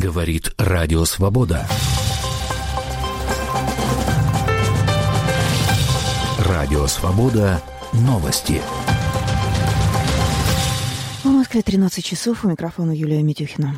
Говорит Радио Свобода. Радио Свобода. Новости. В Москве 13 часов. У микрофона Юлия Митюхина.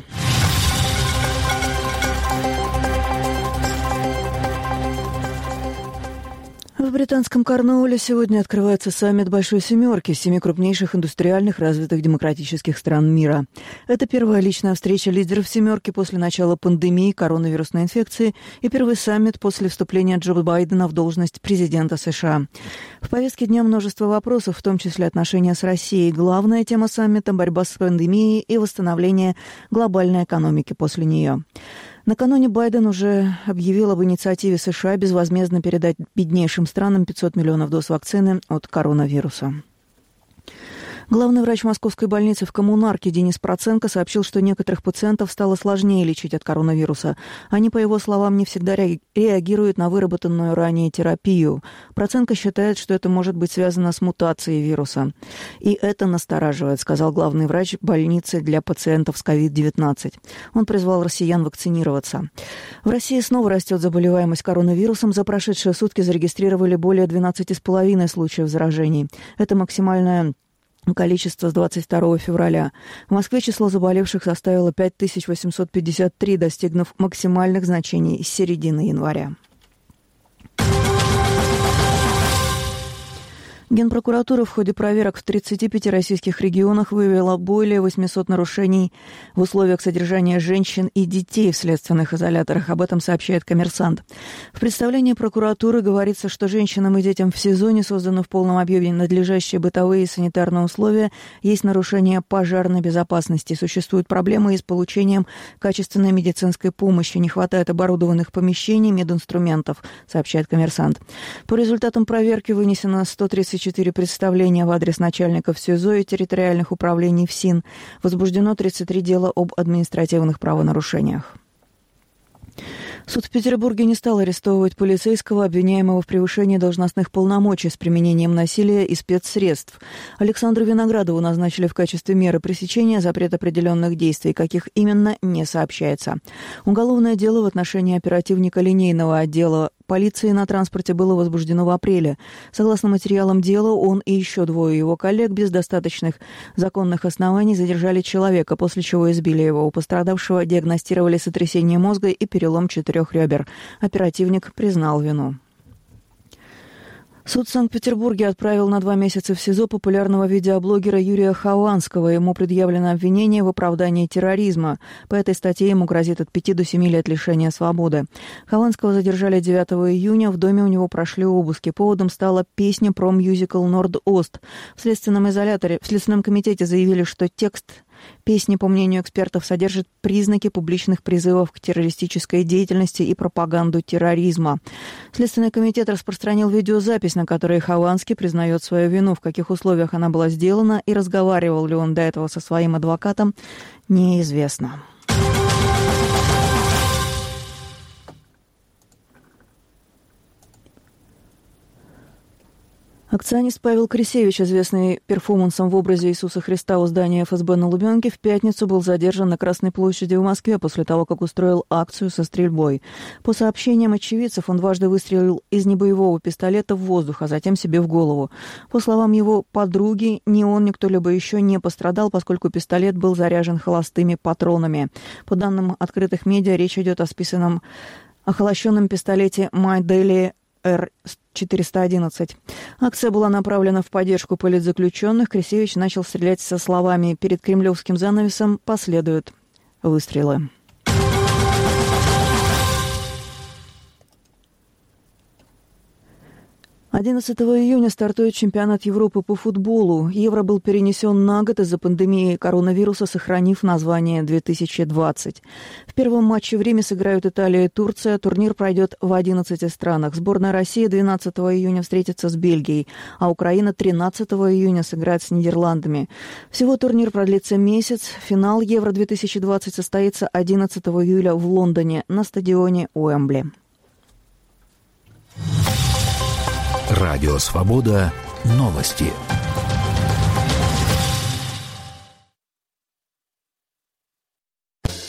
В британском Корнуолле сегодня открывается саммит Большой Семерки, 7 крупнейших индустриальных развитых демократических стран мира. Это первая личная встреча лидеров Семерки после начала пандемии коронавирусной инфекции и первый саммит после вступления Джо Байдена в должность президента США. В повестке дня множество вопросов, в том числе отношения с Россией. Главная тема саммита – борьба с пандемией и восстановление глобальной экономики после нее. Накануне Байден уже объявил об инициативе США безвозмездно передать беднейшим странам 500 миллионов доз вакцины от коронавируса. Главный врач Московской больницы в Коммунарке Денис Проценко сообщил, что некоторых пациентов стало сложнее лечить от коронавируса. Они, по его словам, не всегда реагируют на выработанную ранее терапию. Проценко считает, что это может быть связано с мутацией вируса. И это настораживает, сказал главный врач больницы для пациентов с COVID-19. Он призвал россиян вакцинироваться. В России снова растет заболеваемость коронавирусом. За прошедшие сутки зарегистрировали более 12,5 случаев заражений. Это максимальное количество с 22 февраля. В Москве число заболевших составило 5853, достигнув максимальных значений с середины января. Генпрокуратура в ходе проверок в 35 российских регионах выявила более 800 нарушений в условиях содержания женщин и детей в следственных изоляторах. Об этом сообщает «Коммерсант». В представлении прокуратуры говорится, что женщинам и детям в СИЗО не созданы в полном объеме надлежащие бытовые и санитарные условия, есть нарушение пожарной безопасности, существуют проблемы и с получением качественной медицинской помощи, не хватает оборудованных помещений, мединструментов, сообщает «Коммерсант». По результатам проверки вынесено 134 представления в адрес начальников СИЗО и территориальных управлений ФСИН. Возбуждено 33 дела об административных правонарушениях. Суд в Петербурге не стал арестовывать полицейского, обвиняемого в превышении должностных полномочий с применением насилия и спецсредств. Александру Виноградову назначили в качестве меры пресечения запрет определенных действий, каких именно не сообщается. Уголовное дело в отношении оперативника линейного отдела полиции на транспорте было возбуждено в апреле. Согласно материалам дела, он и еще двое его коллег без достаточных законных оснований задержали человека, после чего избили его. У пострадавшего диагностировали сотрясение мозга и перелом 4 ребер. Оперативник признал вину. Суд в Санкт-Петербурге отправил на 2 месяца в СИЗО популярного видеоблогера Юрия Хованского. Ему предъявлено обвинение в оправдании терроризма. По этой статье ему грозит от 5 до 7 лет лишения свободы. Хованского задержали 9 июня. В доме у него прошли обыски. Поводом стала песня про мюзикл «Норд-Ост». В Следственном комитете заявили, что текст песни, по мнению экспертов, содержит признаки публичных призывов к террористической деятельности и пропаганду терроризма. Следственный комитет распространил видеозапись, на которой Хованский признает свою вину, в каких условиях она была сделана и разговаривал ли он до этого со своим адвокатом, неизвестно. Акционист Павел Крисевич, известный перформансом в образе Иисуса Христа у здания ФСБ на Лубянке, в пятницу был задержан на Красной площади в Москве после того, как устроил акцию со стрельбой. По сообщениям очевидцев, он дважды выстрелил из небоевого пистолета в воздух, а затем себе в голову. По словам его подруги, ни он, ни кто-либо еще не пострадал, поскольку пистолет был заряжен холостыми патронами. По данным открытых медиа, речь идет о списанном охолощенном пистолете My Daily R411. Акция была направлена в поддержку политзаключенных. Крисевич начал стрелять со словами «Перед кремлевским занавесом последуют выстрелы». 11 июня стартует чемпионат Европы по футболу. Евро был перенесен на год из-за пандемии коронавируса, сохранив название 2020. В первом матче в Риме сыграют Италия и Турция. Турнир пройдет в 11 странах. Сборная России 12 июня встретится с Бельгией, а Украина 13 июня сыграет с Нидерландами. Всего турнир продлится месяц. Финал Евро-2020 состоится 11 июля в Лондоне на стадионе Уэмбли. Радио Свобода. Новости.